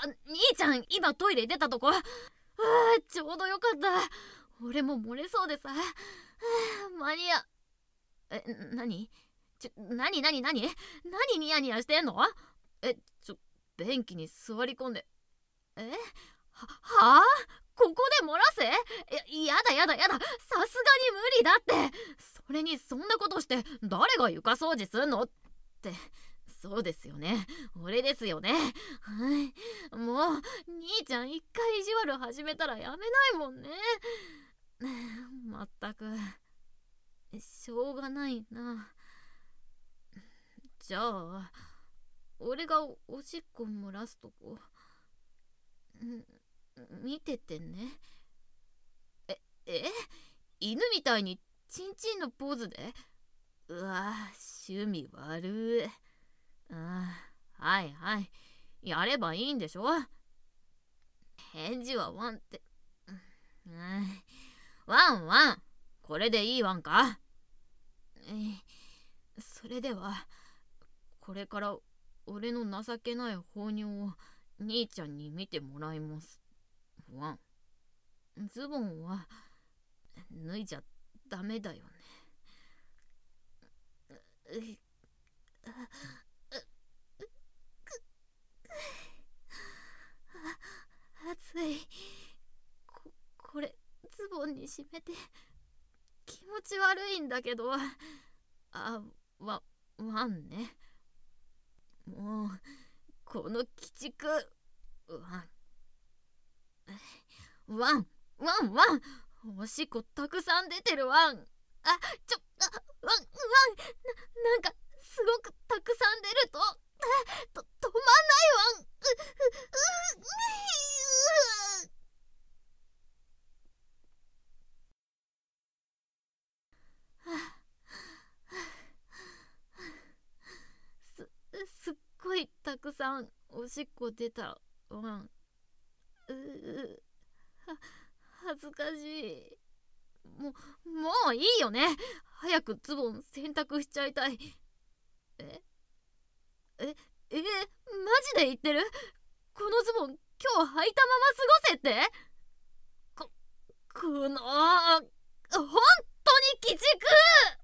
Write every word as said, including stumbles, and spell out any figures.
兄ちゃん今トイレ出たとこ。ああ、ちょうどよかった。俺も漏れそうでさ。間に合。え、なにちょ、なになになに何ニヤニヤしてんの？え、ちょ、便器に座り込んで。えは、はあここで漏らせ？や、やだやだやだ、さすがに無理だって。それにそんなことして誰が床掃除すんのって。そうですよね、俺ですよね。はい、もう兄ちゃん一回意地悪始めたらやめないもんね。まったくしょうがないな。じゃあ俺がおしっこ漏らすとこ見ててね。ええ犬みたいにチンチンのポーズで？うわ、趣味悪い。ああ、はいはい、やればいいんでしょ。返事はワンって、うん、ワンワン、これでいいワンか？え、それではこれから俺の情けない放尿を兄ちゃんに見てもらいます。ワン、ズボンは脱いじゃダメだよね。暑い。こ、これズボンに締めて気持ち悪いんだけど。あ、わ、ワンね。もうこの鬼畜。ワンワンワンワン、おしっこたくさん出てるワン。あ、ちょ、あ、ワンワン、な、なんかすごくたくさん出ると、と、止まんないワン。う、う、う、す、すっごいたくさんおしっこ出たワン。う、う、は、恥ずかしい。もう、もういいよね。早くズボン洗濯しちゃいたい。えええマジで言ってる？このズボン今日履いたまま過ごせって？こ、この、本当に鬼畜！